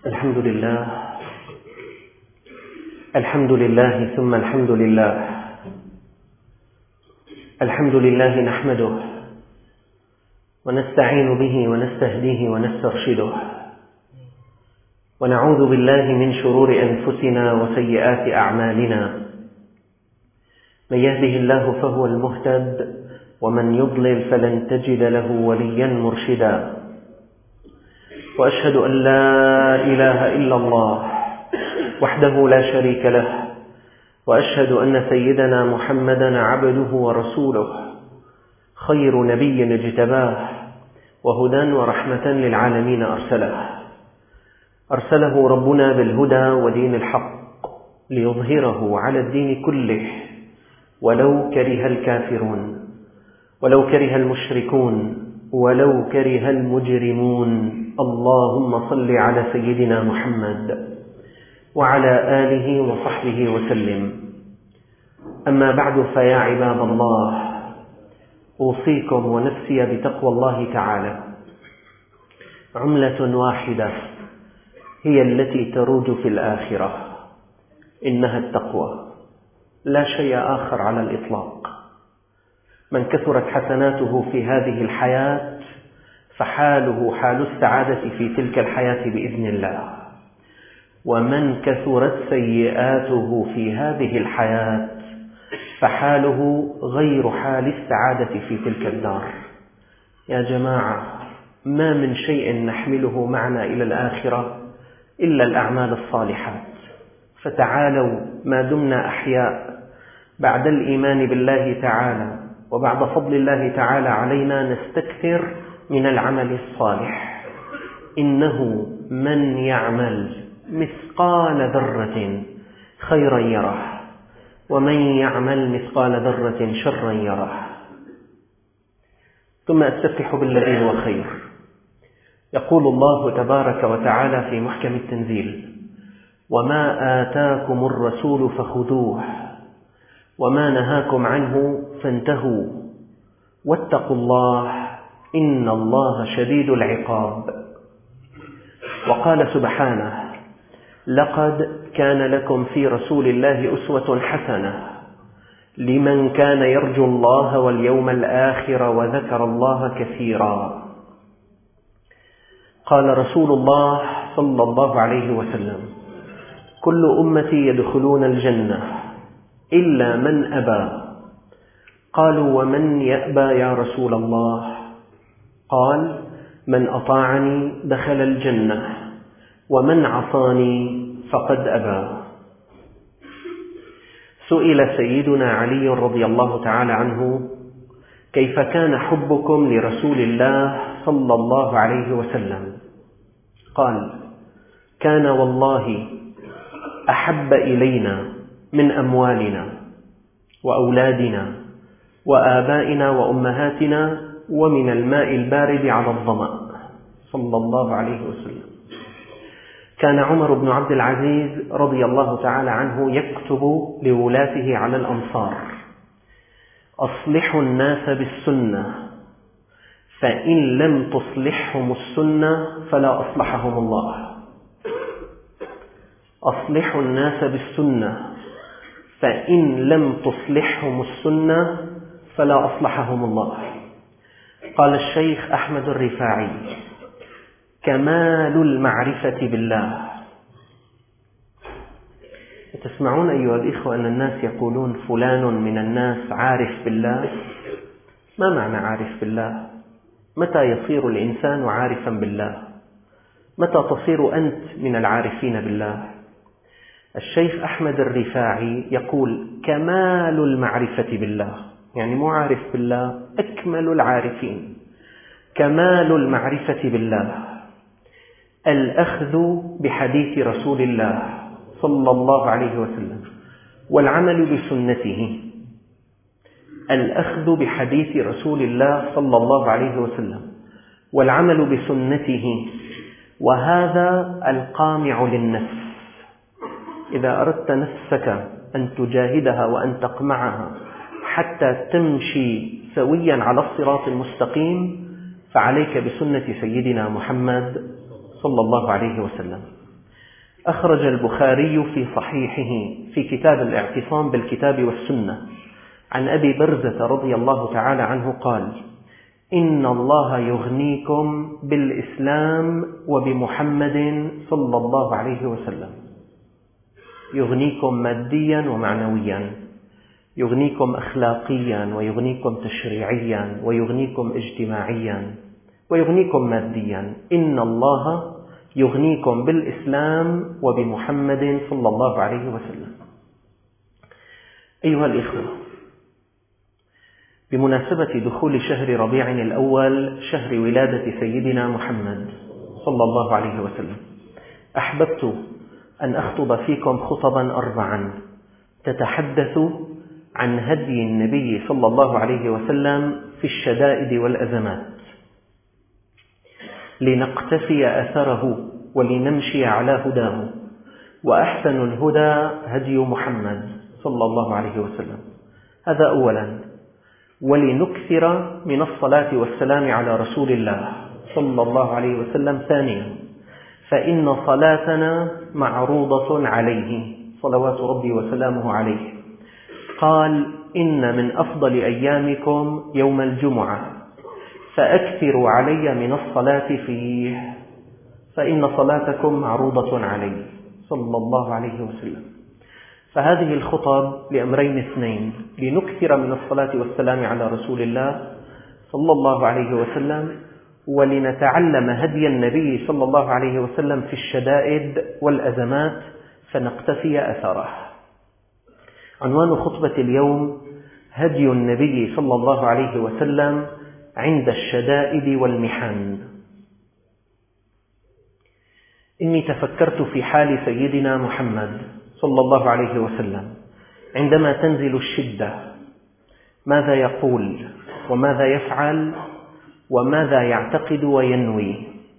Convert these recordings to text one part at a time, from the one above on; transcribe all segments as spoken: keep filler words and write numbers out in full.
الحمد لله الحمد لله ثم الحمد لله الحمد لله نحمده ونستعين به ونستهديه ونسترشده ونعوذ بالله من شرور أنفسنا وسيئات أعمالنا. من يهده الله فهو المهتد ومن يضلل فلن تجد له وليا مرشدا. وأشهد أن لا إله إلا الله وحده لا شريك له، وأشهد أن سيدنا محمدا عبده ورسوله، خير نبي اجتباه وهدى ورحمة للعالمين أرسله أرسله ربنا بالهدى ودين الحق ليظهره على الدين كله ولو كره الكافرون ولو كره المشركون ولو كره المجرمون. اللهم صل على سيدنا محمد وعلى آله وصحبه وسلم. أما بعد، فيا عباد الله، أوصيكم ونفسي بتقوى الله تعالى. عملة واحدة هي التي تروج في الآخرة، إنها التقوى، لا شيء آخر على الإطلاق. من كثرت حسناته في هذه الحياة فحاله حال السعادة في تلك الحياة بإذن الله، ومن كثرت سيئاته في هذه الحياة فحاله غير حال السعادة في تلك الدار. يا جماعة، ما من شيء نحمله معنا إلى الآخرة إلا الأعمال الصالحات. فتعالوا ما دمنا أحياء بعد الإيمان بالله تعالى وبعد فضل الله تعالى علينا نستكثر من العمل الصالح. إنه من يعمل مثقال ذرة خيرا يره، ومن يعمل مثقال ذرة شرا يره. ثم أستفتح بالذي هو خير. يقول الله تبارك وتعالى في محكم التنزيل: وما آتاكم الرسول فخذوه وما نهاكم عنه فانتهوا واتقوا الله إن الله شديد العقاب. وقال سبحانه: لقد كان لكم في رسول الله أسوة حسنة لمن كان يرجو الله واليوم الآخر وذكر الله كثيرا. قال رسول الله صلى الله عليه وسلم: كل أمتي يدخلون الجنة إلا من أبى. قالوا: ومن يأبى يا رسول الله؟ قال: من أطاعني دخل الجنة ومن عصاني فقد أبى. سئل سيدنا علي رضي الله تعالى عنه: كيف كان حبكم لرسول الله صلى الله عليه وسلم؟ قال: كان والله أحب إلينا من أموالنا وأولادنا وآبائنا وأمهاتنا ومن الماء البارد على الظمأ، صلى الله عليه وسلم. كان عمر بن عبد العزيز رضي الله تعالى عنه يكتب لولاته على الأمصار: أصلحوا الناس بالسنة، فإن لم تصلحهم السنة فلا أصلحهم الله. أصلحوا الناس بالسنة، فإن لم تصلحهم السنة فلا أصلحهم الله. قال الشيخ أحمد الرفاعي: كمال المعرفة بالله. تسمعون أيها الإخوة أن الناس يقولون فلان من الناس عارف بالله. ما معنى عارف بالله؟ متى يصير الإنسان عارفا بالله؟ متى تصير أنت من العارفين بالله؟ الشيخ أحمد الرفاعي يقول: كمال المعرفة بالله، يعني مو عارف بالله، أكمل العارفين. كمال المعرفة بالله الأخذ بحديث رسول الله صلى الله عليه وسلم والعمل بسنته. الأخذ بحديث رسول الله صلى الله عليه وسلم والعمل بسنته، وهذا القامع للنفس. إذا أردت نفسك أن تجاهدها وأن تقمعها حتى تمشي سويا على الصراط المستقيم، فعليك بسنة سيدنا محمد صلى الله عليه وسلم. أخرج البخاري في صحيحه في كتاب الاعتصام بالكتاب والسنة عن أبي برزة رضي الله تعالى عنه قال: إن الله يغنيكم بالإسلام وبمحمد صلى الله عليه وسلم. يغنيكم ماديا ومعنويا، يغنيكم أخلاقيا ويغنيكم تشريعيا ويغنيكم اجتماعيا ويغنيكم ماديا. إن الله يغنيكم بالإسلام وبمحمد صلى الله عليه وسلم. أيها الإخوة، بمناسبة دخول شهر ربيع الأول، شهر ولادة سيدنا محمد صلى الله عليه وسلم، أحببت أن أخطب فيكم خطبا أربعا تتحدث عن هدي النبي صلى الله عليه وسلم في الشدائد والأزمات، لنقتفي أثره ولنمشي على هداه. وأحسن الهدى هدي محمد صلى الله عليه وسلم، هذا أولا. ولنكثر من الصلاة والسلام على رسول الله صلى الله عليه وسلم ثانيا، فإن صلاتنا معروضة عليه صلوات ربي وسلامه عليه. قال: إن من أفضل أيامكم يوم الجمعة فأكثروا علي من الصلاة فيه، فإن صلاتكم معروضة عليه صلى الله عليه وسلم. فهذه الخطب لأمرين اثنين: لنكثر من الصلاة والسلام على رسول الله صلى الله عليه وسلم، ولنتعلم هدي النبي صلى الله عليه وسلم في الشدائد والأزمات فنقتفي أثره. عنوان خطبة اليوم: هدي النبي صلى الله عليه وسلم عند الشدائد والمحن. إني تفكرت في حال سيدنا محمد صلى الله عليه وسلم عندما تنزل الشدة، ماذا يقول وماذا يفعل وماذا يعتقد وينوي.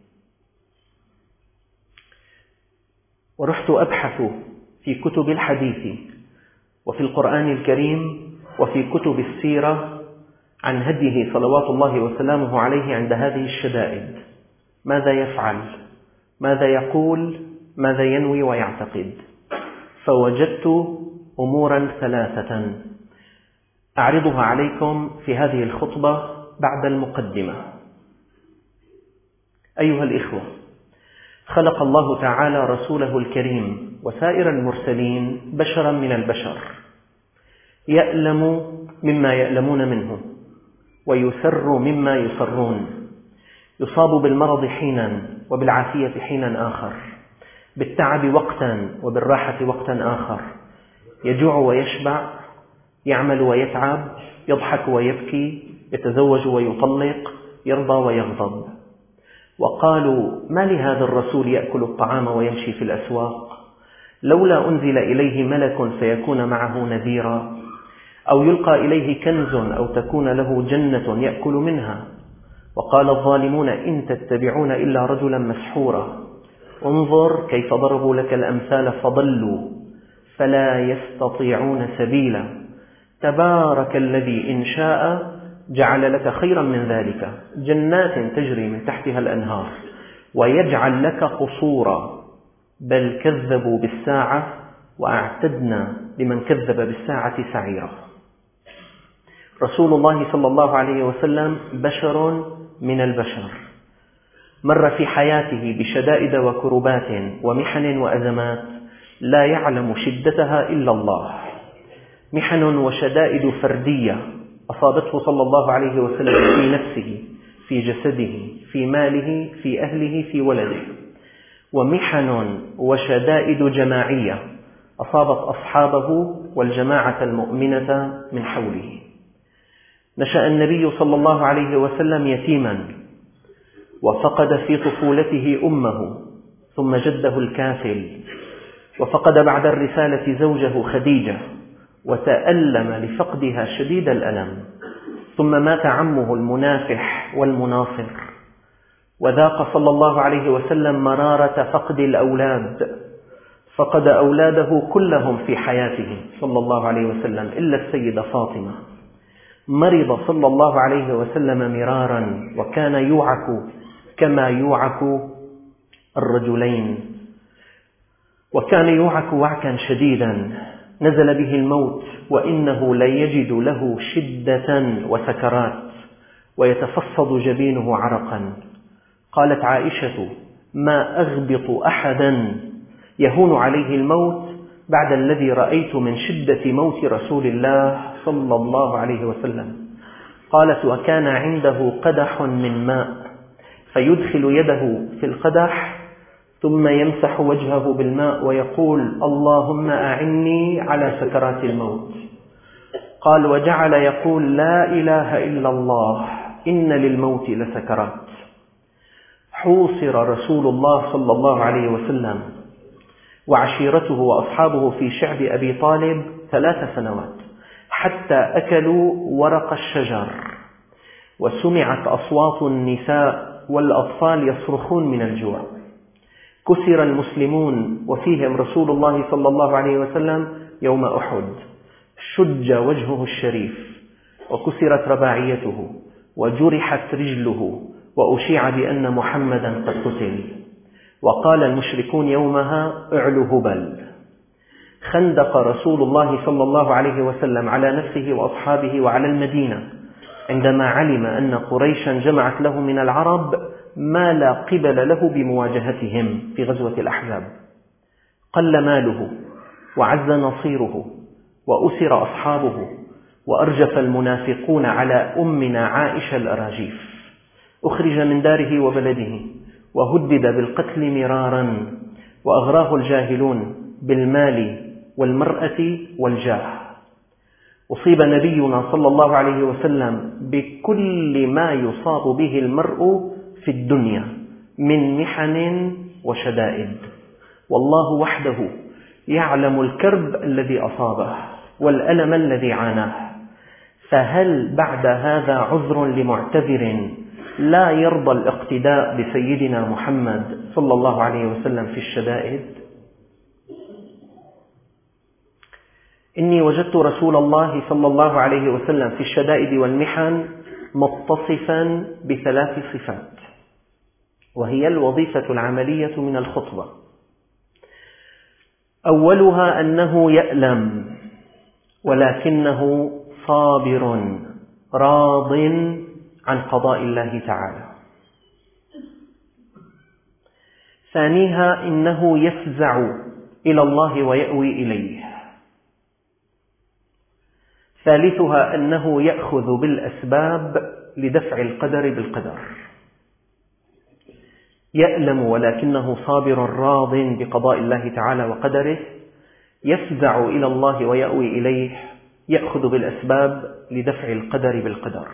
ورحت أبحث في كتب الحديث وفي القرآن الكريم وفي كتب السيرة عن هديه صلوات الله وسلامه عليه عند هذه الشدائد، ماذا يفعل، ماذا يقول، ماذا ينوي ويعتقد. فوجدت أمورا ثلاثة أعرضها عليكم في هذه الخطبة بعد المقدمة. أيها الإخوة، خلق الله تعالى رسوله الكريم وسائر المرسلين بشرا من البشر، يألم مما يألمون منه ويسر مما يسرون، يصاب بالمرض حينا وبالعافية حينا آخر، بالتعب وقتا وبالراحة وقتا آخر، يجوع ويشبع، يعمل ويتعب، يضحك ويبكي، يتزوج ويطلق، يرضى ويغضب. وقالوا: ما لهذا الرسول يأكل الطعام ويمشي في الأسواق؟ لولا أنزل إليه ملك فيكون معه نذيرا، أو يلقى إليه كنز أو تكون له جنة يأكل منها. وقال الظالمون: إن تتبعون إلا رجلا مسحورا. انظر كيف ضربوا لك الأمثال فضلوا فلا يستطيعون سبيلا. تبارك الذي إن شاء جعل لك خيرا من ذلك جنات تجري من تحتها الأنهار ويجعل لك قصورا، بل كذبوا بالساعة وأعتدنا لمن كذب بالساعة سعيرا. رسول الله صلى الله عليه وسلم بشر من البشر، مر في حياته بشدائد وكربات ومحن وأزمات لا يعلم شدتها إلا الله، محن وشدائد فردية أصابته صلى الله عليه وسلم في نفسه، في جسده، في ماله، في أهله، في ولده، ومحن وشدائد جماعية أصابت أصحابه والجماعة المؤمنة من حوله. نشأ النبي صلى الله عليه وسلم يتيما، وفقد في طفولته أمه ثم جده الكافل، وفقد بعد الرسالة زوجه خديجة وتألم لفقدها شديد الألم، ثم مات عمه المنافح والمناصر، وذاق صلى الله عليه وسلم مرارة فقد الأولاد، فقد أولاده كلهم في حياته صلى الله عليه وسلم إلا السيدة فاطمة. مرض صلى الله عليه وسلم مرارا، وكان يوعك كما يوعك الرجلين. وكان يوعك وعكا شديدا، نزل به الموت وإنه ليجد له شدة وسكرات ويتفصد جبينه عرقا. قالت عائشة: ما أغبط أحدا يهون عليه الموت بعد الذي رأيت من شدة موت رسول الله صلى الله عليه وسلم. قالت: وكان عنده قدح من ماء فيدخل يده في القدح ثم يمسح وجهه بالماء ويقول: اللهم أعني على سكرات الموت. قال: وجعل يقول: لا إله إلا الله، إن للموت لسكرات. حوصر رسول الله صلى الله عليه وسلم وعشيرته وأصحابه في شعب أبي طالب ثلاث سنوات حتى أكلوا ورق الشجر، وسمعت أصوات النساء والأطفال يصرخون من الجوع. كسر المسلمون وفيهم رسول الله صلى الله عليه وسلم يوم أحد، شج وجهه الشريف وكسرت رباعيته وجرحت رجله وأشيع بأن محمدا قد قتل. وقال المشركون يومها: اعلوا هبل. خندق رسول الله صلى الله عليه وسلم على نفسه وأصحابه وعلى المدينة عندما علم أن قريشا جمعت له من العرب ما لا قبل له بمواجهتهم في غزوة الأحزاب. قل ماله وعز نصيره وأسر أصحابه وأرجف المنافقون على أمنا عائشة الأراجيف. أخرج من داره وبلده وهدد بالقتل مرارا، وأغراه الجاهلون بالمال والمرأة والجاه. أصيب نبينا صلى الله عليه وسلم بكل ما يصاب به المرء في الدنيا من محن وشدائد، والله وحده يعلم الكرب الذي أصابه والألم الذي عاناه. فهل بعد هذا عذر لمعتذر لا يرضى الاقتداء بسيدنا محمد صلى الله عليه وسلم في الشدائد؟ إني وجدت رسول الله صلى الله عليه وسلم في الشدائد والمحن متصفا بثلاث صفات، وهي الوظيفة العملية من الخطبة. أولها أنه يألم ولكنه صابر راض عن قضاء الله تعالى. ثانيها إنه يفزع إلى الله ويأوي إليه. ثالثها أنه يأخذ بالأسباب لدفع القدر بالقدر. يألم ولكنه صابر راض بقضاء الله تعالى وقدره، يفزع إلى الله ويأوي إليه، يأخذ بالأسباب لدفع القدر بالقدر.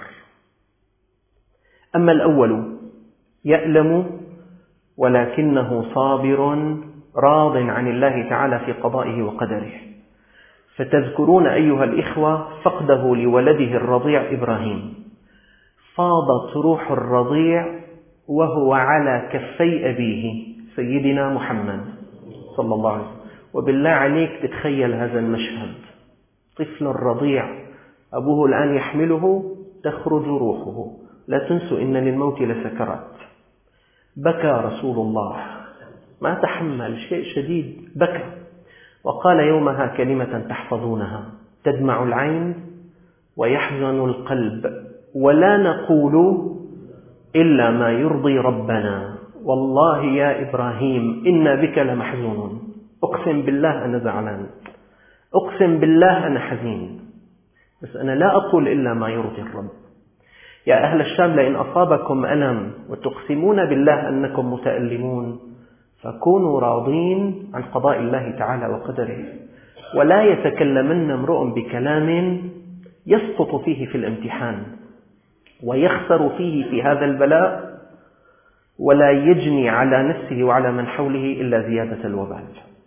أما الأول يألم ولكنه صابر راض عن الله تعالى في قضائه وقدره. فتذكرون أيها الإخوة فقده لولده الرضيع إبراهيم، فاضت روح الرضيع وهو على كفي أبيه سيدنا محمد صلى الله عليه وسلم. وبالله عليك تتخيل هذا المشهد، طفل الرضيع أبوه الآن يحمله، تخرج روحه. لا تنسوا إن للموت لسكرات. بكى رسول الله، ما تحمل، شيء شديد، بكى وقال يومها كلمة تحفظونها: تدمع العين ويحزن القلب، ولا نقول إلا ما يرضي ربنا، والله يا إبراهيم إنا بك لمحزونون. أقسم بالله أنا زعلان، أقسم بالله أنا حزين، بس أنا لا أقول إلا ما يرضي الرب. يا أهل الشام، لئن أصابكم ألم وتقسمون بالله أنكم متألمون فكونوا راضين عن قضاء الله تعالى وقدره، ولا يتكلمن امرؤ بكلام يسقط فيه في الامتحان ويخسر فيه في هذا البلاء، ولا يجني على نفسه وعلى من حوله إلا زيادة الوبال.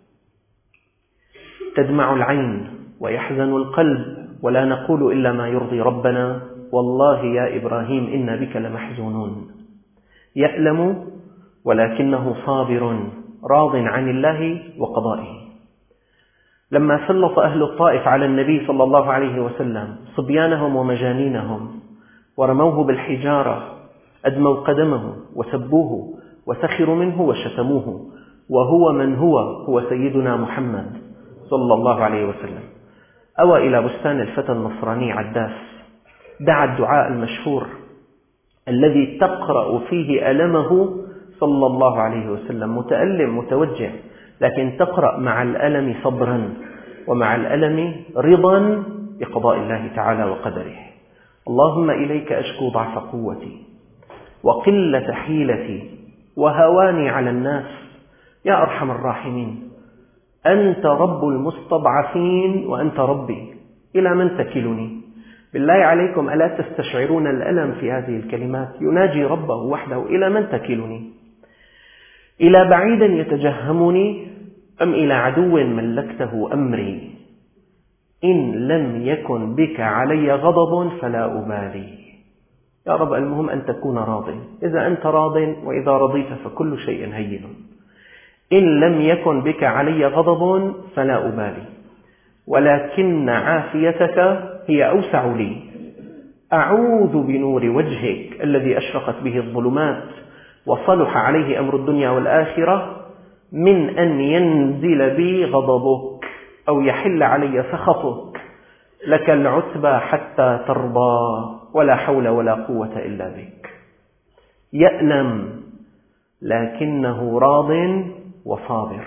تدمع العين ويحزن القلب، ولا نقول إلا ما يرضي ربنا، والله يا إبراهيم إنا بك لمحزونون. يألم ولكنه صابر راض عن الله وقضائه. لما سلط أهل الطائف على النبي صلى الله عليه وسلم صبيانهم ومجانينهم ورموه بالحجارة، أدموا قدمه وسبوه وسخروا منه وشتموه، وهو من هو هو سيدنا محمد صلى الله عليه وسلم. أوى إلى بستان الفتى النصراني عداس، دعا الدعاء المشهور الذي تقرأ فيه ألمه صلى الله عليه وسلم، متألم متوجع، لكن تقرأ مع الألم صبرا ومع الألم رضا بقضاء الله تعالى وقدره. اللهم إليك أشكو ضعف قوتي وقلة حيلتي وهواني على الناس يا أرحم الراحمين، أنت رب المستضعفين وأنت ربي، إلى من تكلني؟ بالله عليكم ألا تستشعرون الألم في هذه الكلمات؟ يناجي ربه وحده، إلى من تكلني؟ إلى بعيد يتجهمني أم إلى عدو ملكته أمري؟ إن لم يكن بك علي غضب فلا أبالي. يا رب المهم أن تكون راض، إذا أنت راض وإذا رضيت فكل شيء هين. إن لم يكن بك علي غضب فلا أبالي، ولكن عافيتك هي أوسع لي. أعوذ بنور وجهك الذي أشرقت به الظلمات وصلح عليه أمر الدنيا والآخرة من أن ينزل بي غضبك أو يحل علي سخطك. لك العتبى حتى ترضى ولا حول ولا قوة إلا بك. يألم لكنه راض وصابر.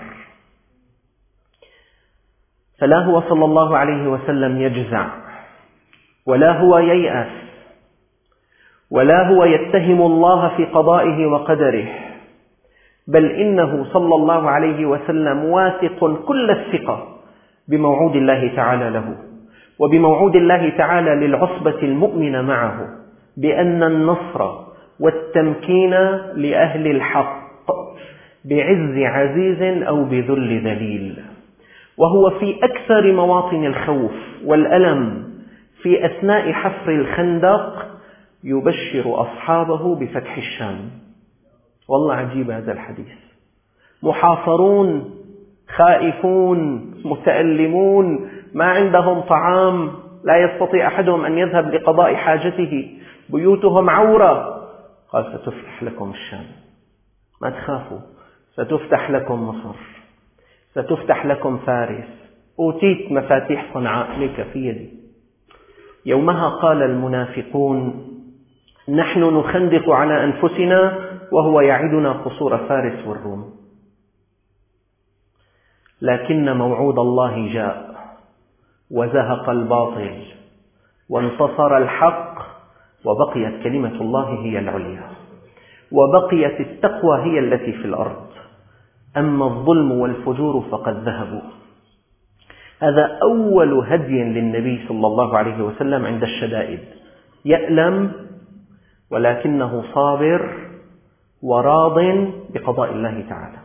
فلا هو صلى الله عليه وسلم يجزع، ولا هو ييأس، ولا هو يتهم الله في قضائه وقدره، بل إنه صلى الله عليه وسلم واثق كل الثقة بموعود الله تعالى له، وبموعود الله تعالى للعصبة المؤمنة معه، بأن النصر والتمكين لأهل الحق بعز عزيز أو بذل ذليل. وهو في أكثر مواطن الخوف والألم في أثناء حفر الخندق يبشر أصحابه بفتح الشام. والله عجيب هذا الحديث. محاصرون، خائفون، متألمون، ما عندهم طعام، لا يستطيع أحدهم أن يذهب لقضاء حاجته، بيوتهم عورة. قال ستفتح لكم الشام، ما تخافوا، ستفتح لكم مصر، ستفتح لكم فارس، أوتيت مفاتيح صنعاء لك في يدي. يومها قال المنافقون نحن نخندق على أنفسنا وهو يعدنا قصور فارس والروم. لكن موعود الله جاء وزهق الباطل وانتصر الحق، وبقيت كلمة الله هي العليا، وبقيت التقوى هي التي في الأرض، أما الظلم والفجور فقد ذهبوا. هذا أول هدي للنبي صلى الله عليه وسلم عند الشدائد، يألم ولكنه صابر وراض بقضاء الله تعالى.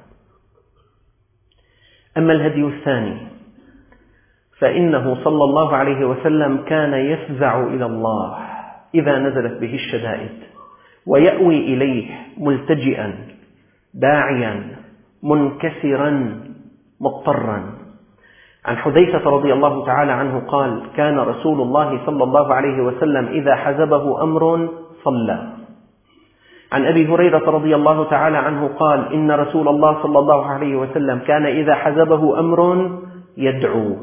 أما الهدي الثاني فإنه صلى الله عليه وسلم كان يفزع إلى الله إذا نزلت به الشدائد، ويأوي إليه ملتجئا داعيا منكسرا مضطرا. عن حذيفة رضي الله تعالى عنه قال كان رسول الله صلى الله عليه وسلم إذا حزبه أمر صلى. عن أبي هريرة رضي الله تعالى عنه قال إن رسول الله صلى الله عليه وسلم كان إذا حزبه أمر يدعو.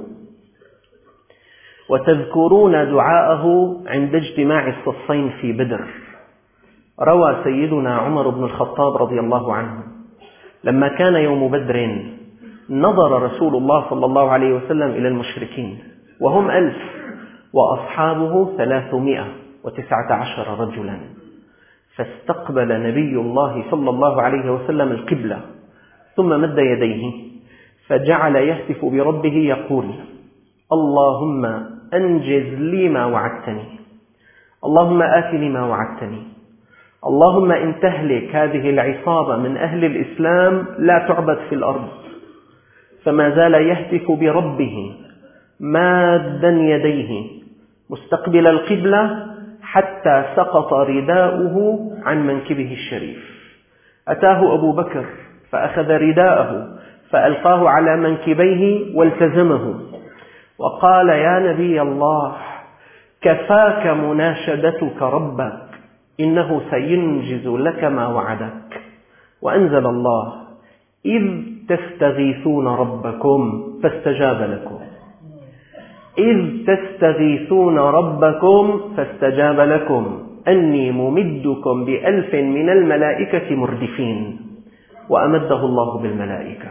وتذكرون دعاءه عند اجتماع الصفين في بدر. روى سيدنا عمر بن الخطاب رضي الله عنه لما كان يوم بدر نظر رسول الله صلى الله عليه وسلم إلى المشركين وهم ألف وأصحابه ثلاثمائة وتسعة عشر رجلا، فاستقبل نبي الله صلى الله عليه وسلم القبلة ثم مد يديه فجعل يهتف بربه يقول اللهم أنجز لي ما وعدتني، اللهم آتني ما وعدتني، اللهم إن تهلك هذه العصابة من أهل الإسلام لا تعبد في الأرض. فما زال يهتف بربه مادا يديه مستقبل القبلة حتى سقط رداؤه عن منكبه الشريف. أتاه أبو بكر فأخذ رداءه فألقاه على منكبيه والتزمه وقال يا نبي الله كفاك مناشدتك ربك إنه سينجز لك ما وعدك. وأنزل الله إذ تستغيثون ربكم فاستجاب لكم إذ تستغيثون ربكم فاستجاب لكم أني ممدكم بألف من الملائكة مردفين، وأمده الله بالملائكة.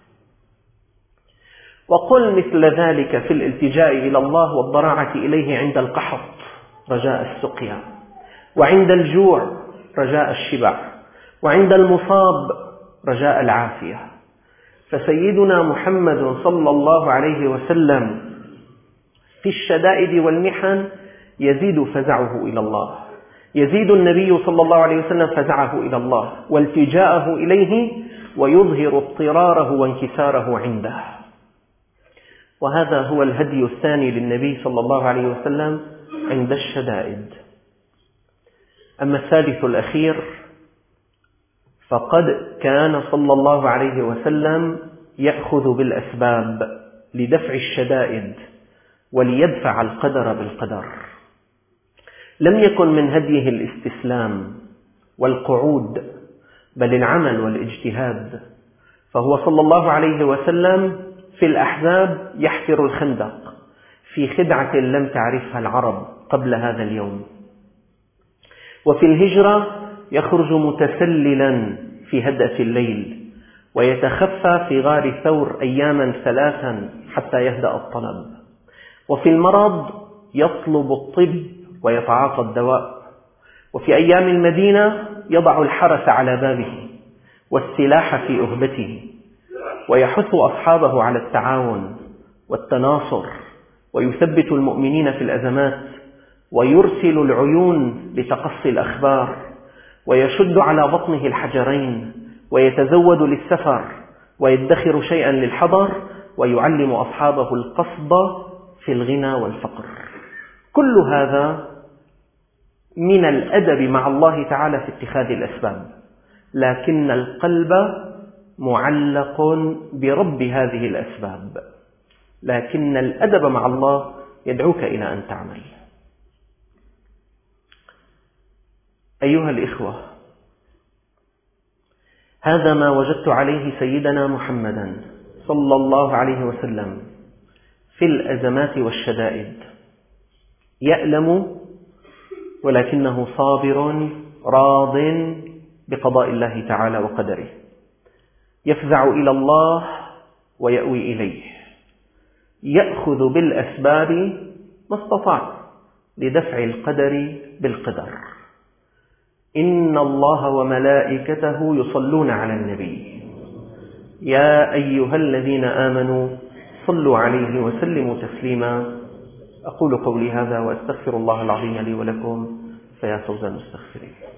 وقل مثل ذلك في الالتجاء إلى الله والضراعة إليه عند القحط رجاء السقيا، وعند الجوع رجاء الشبع، وعند المصاب رجاء العافية. فسيدنا محمد صلى الله عليه وسلم في الشدائد والمحن يزيد فزعه إلى الله، يزيد النبي صلى الله عليه وسلم فزعه إلى الله والتجاءه إليه، ويظهر اضطراره وانكساره عنده. وهذا هو الهدي الثاني للنبي صلى الله عليه وسلم عند الشدائد. أما الثالث الأخير فقد كان صلى الله عليه وسلم يأخذ بالأسباب لدفع الشدائد وليدفع القدر بالقدر. لم يكن من هديه الاستسلام والقعود، بل العمل والاجتهاد. فهو صلى الله عليه وسلم في الأحزاب يحفر الخندق في خدعة لم تعرفها العرب قبل هذا اليوم، وفي الهجرة يخرج متسللا في هدأة الليل، ويتخفى في غار ثور أياما ثلاثا حتى يهدأ الطلب، وفي المرض يطلب الطب ويتعاطى الدواء، وفي أيام المدينة يضع الحرس على بابه والسلاح في أهبته، ويحث أصحابه على التعاون والتناصر، ويثبت المؤمنين في الأزمات، ويرسل العيون لتقصي الأخبار، ويشد على بطنه الحجرين، ويتزود للسفر، ويدخر شيئا للحضر، ويعلم أصحابه القصد في الغنى والفقر. كل هذا من الأدب مع الله تعالى في اتخاذ الأسباب، لكن القلب معلق برب هذه الأسباب، لكن الأدب مع الله يدعوك إلى أن تعمل. أيها الإخوة، هذا ما وجدت عليه سيدنا محمدا صلى الله عليه وسلم في الأزمات والشدائد، يألم ولكنه صابر راض بقضاء الله تعالى وقدره، يفزع إلى الله ويأوي إليه، يأخذ بالأسباب ما استطاع لدفع القدر بالقدر. إن الله وملائكته يصلون على النبي يا أيها الذين آمنوا صلوا عليه وسلموا تسليما. أقول قولي هذا وأستغفر الله العظيم لي ولكم، فيا فوز المستغفرين.